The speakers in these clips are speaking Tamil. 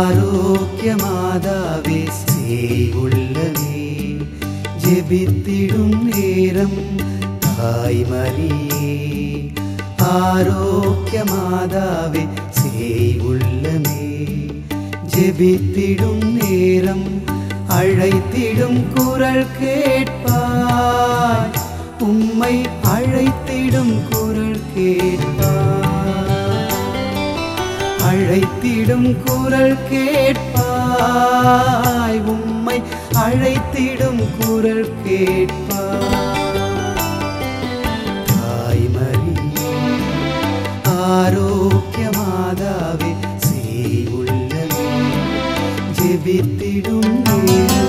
ஆரோக்கிய மாதாவே சேயுள்ளவே ஜெபித்திடும் நேரம் தாய் மரியே ஆரோக்கிய மாதாவே சேயுள்ளமே ஜெபித்திடும் நேரம் அழைத்திடும் குரல் கேட்பாய் உம்மை அழைத்திடும் குரல் கேட்பாய் அழைத்திடும் குரல் கேட்பாய் உம்மை அழைத்திடும் குரல் கேட்பாய் தாய் மரியே ஆரோக்கிய மாதாவே சேயுள்ளவே ஜெபித்திடும் நேரம்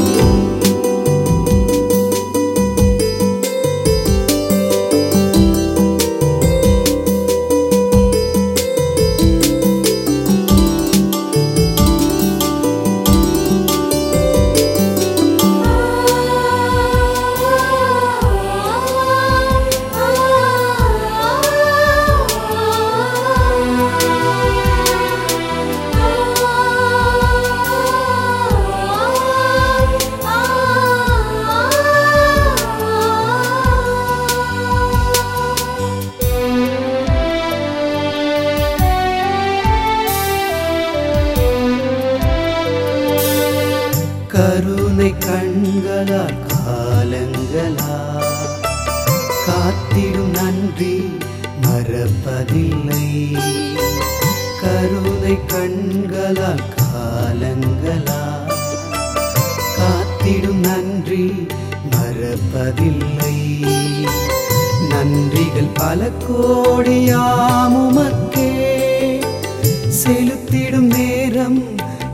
கருணை கண்களால் காலங்களால் காத்திடும் நன்றி மறப்பதில்லை கருணை கண்களால் காலங்களால் காத்திடும் நன்றி மறப்பதில்லை நன்றிகள் பல கோடியாமுமக்கே செலுத்திடும் நேரம்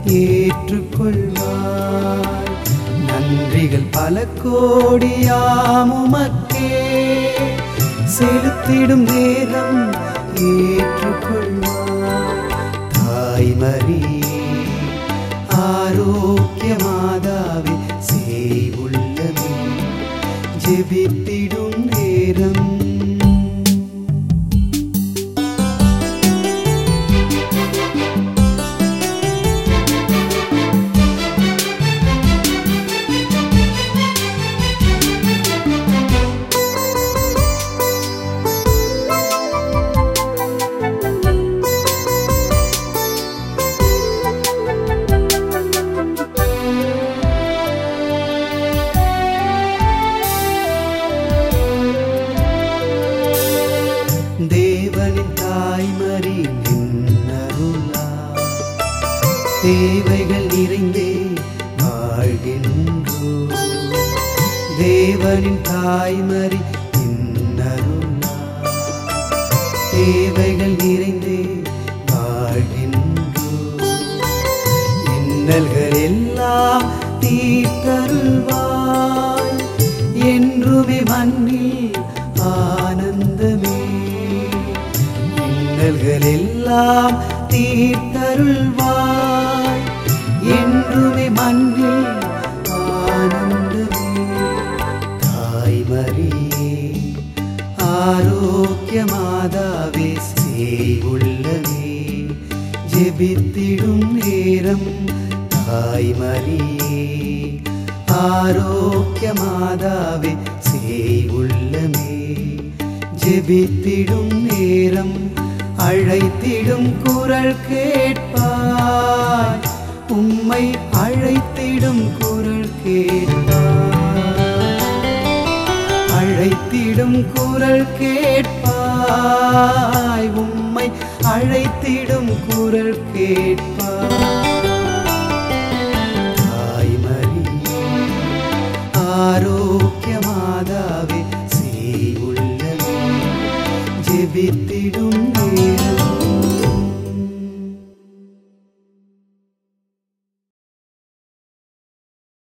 ஏற்றுக்கொள்வாய் நன்றிகள் பல கோடியாமுமக்கே செலுத்திடும் நேரம் ஏற்றுக்கொள்வாய் தாய் மரியே ஆரோக்கிய மாதாவே சேயுள்ளவே ஜெபித்திடும் நேரம் தேவனின் தாய்மரி நின்னருளா தேவைகள் நிறைந்தே வாழ்கின்றோ தேவனின் தாய்மரி நின்னருளா தேவைகள் நிறைந்தே வாழ்கின்றோ இன்னல்கள் எல்லாம் தீர்த்தருள்வாய் என்றுமே மண்ணில் ஆனந்தமே இன்னல்கள் எல்லாம் தீர்த்தருள்வாய் என்றுமே மண்ணில் ஆனந்தமே தாய் மரியே ஆரோக்கிய மாதாவே சேயுள்ளவே ஜெபித்திடும் நேரம் தாய் மரியே ஆரோக்கிய மாதாவே சேயுள்ளமே ஜெபித்திடும் நேரம் அழைத்திடும் குரல் கேட்பாய் உம்மை அழைத்திடும் குரல் கேட்பாய் அழைத்திடும் குரல் கேட்பாய் உம்மை அழைத்திடும் குரல் கேட்பாய்